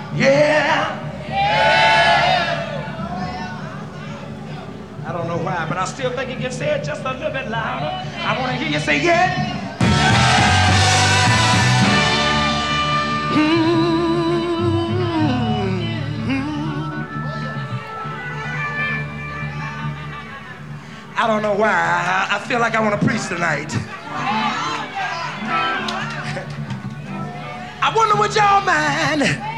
Yeah. I don't know why, but I still think you can say it just a little bit louder. I want to hear you say yeah. I don't know why. I feel like I want to preach tonight. I wonder would y'all mind